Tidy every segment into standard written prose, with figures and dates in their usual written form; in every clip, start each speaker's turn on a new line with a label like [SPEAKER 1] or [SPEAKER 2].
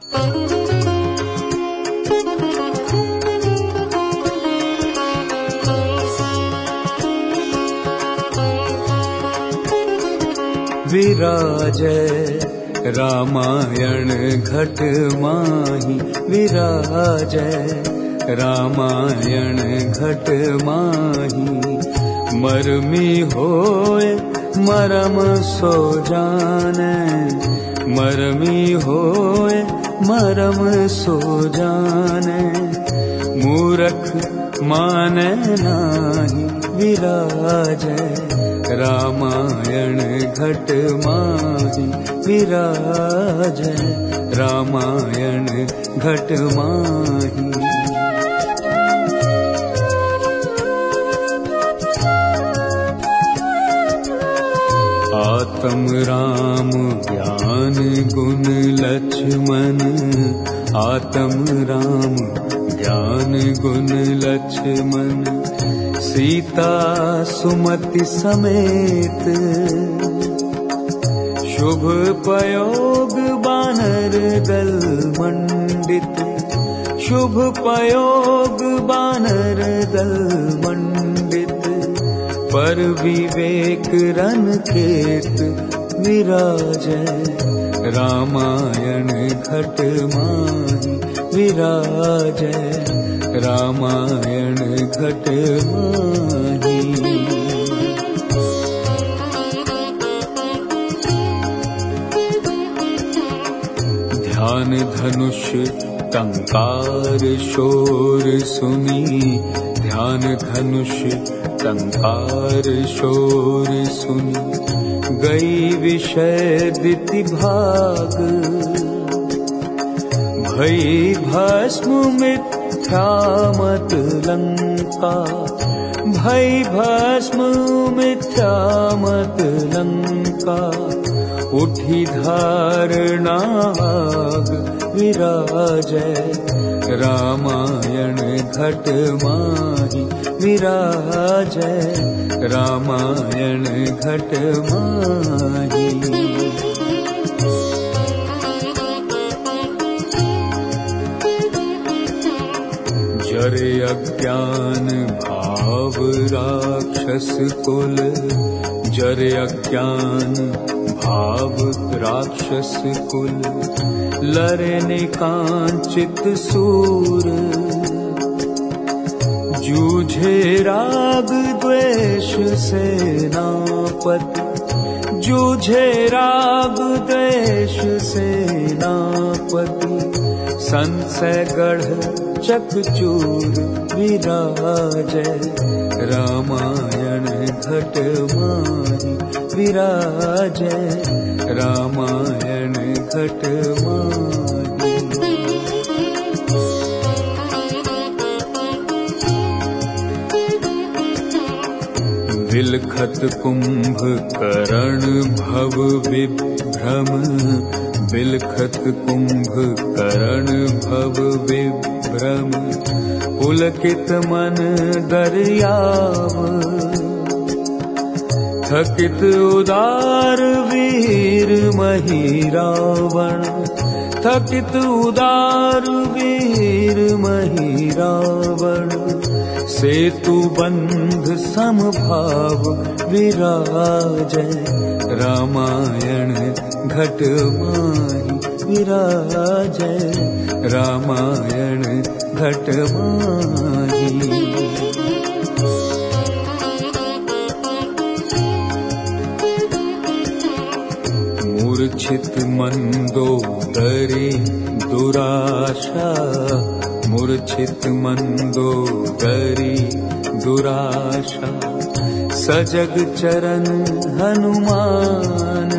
[SPEAKER 1] विराजय रामायण घट माही, विराजय रामायण घट माही। मरमी होए मरम सो जाने, मरमी होए मरम सो जाने। मूरख माने नाही, विराजय रामायण घट माही, विराजय रामायण घट माही। आत्म राम ज्ञान गुण लक्ष्मण, आत्म राम ज्ञान गुण लक्ष्मण। सीता सुमति समेत, शुभ पयोग बानर दल मंडित, शुभ पयोग बानर दल मंडित। पर विवेक रन खेत, विराजय रामायण घट माही, विराजय रामायण घट माही। ध्यान धनुष टंकार शोर सुनी, ध्यान धनुष टंकार शोर सुनी। गई विषय दिति भाग, भई भस्म मिथ्या मत लंका, भई भस्म मिथ्या मत लंका। उठी धारणा आग, विराजय रामायण घट माही, विराजय रामायण घट माही। जरे अज्ञान भाव राक्षस कुल, जरे अज्ञान भाव राक्षस कुल। लरे निकांचित सूर, जूझे राग द्वेष सेनापति, जूझे राग द्वेष सेनापति। संशय गढ़ चकचूर, विराजय रामायण घट माही, विराजय रामायण घट माही। विलखत कुंभ करण भव विभ्रम, विलखत कुंभ करण भव विभ्रम। पुलकित मन दरियाव, थकित उदार वीर मही रावण, थकित उदार वीर मही रावण। सेतु बंध समभाव, विराजय रामायण घट माही, विराजय रामायण घट माही। मूर्छित मंदोदरी दुराशा, मूर्छित मंदोदरी दुराशा। सजग चरण हनुमान,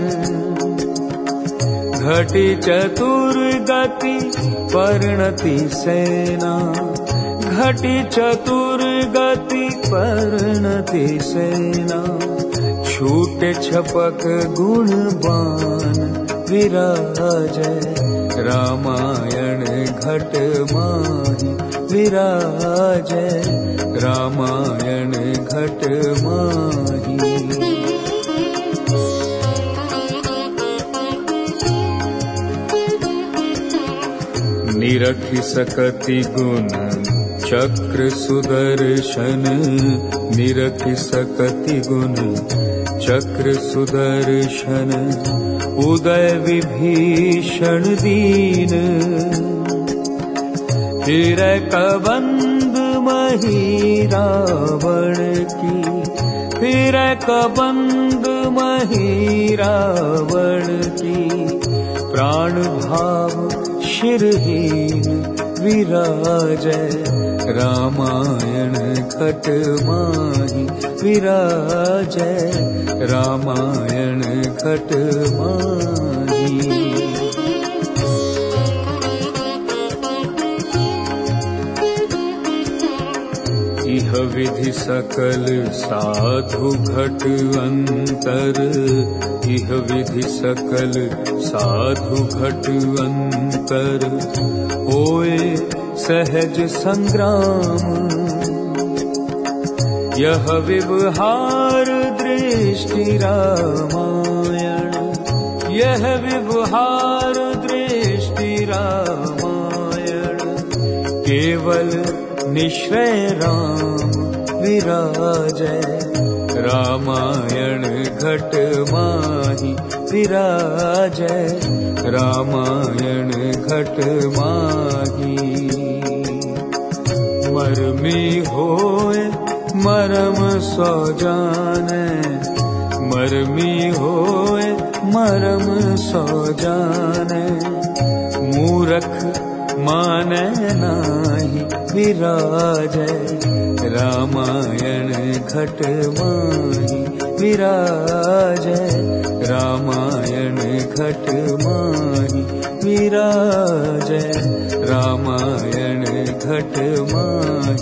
[SPEAKER 1] घटी चतुर गति परिणति सेना, घटी चतुर गति परिणति सेना। छूटे छपक गुणवान, विराजय रामायण घट माही, विराजय रामायण घट माही। निरखि सकति गुण चक्र सुदर्शन, निरखि सकति गुण चक्र सुदर्शन, उदय विभीषण दीन, हिरकबंध मही रावण की, हिरकबंध मही रावण की, प्राण भाव शिरहीन विराजय, रामायण घट माही विराजय, रामायण घट माही। इह विधि सकल साधु घट अंतर, इह विधि सकल साधु घट अंतर, होए सहज संग्राम, यह व्यवहार दृष्टि रामायण, यह व्यवहार दृष्टि रामायण, केवल निश्रय राम विराजय, रामायण घट माही विराजय, रामायण घट माही। मरमी होए मरम सो जाने, मरमी होए मरम सो जाने, मूरख माने नाही विराजय, रामायण घट माही विराजय, रामायण घट माही विराजय, रामायण घट माही।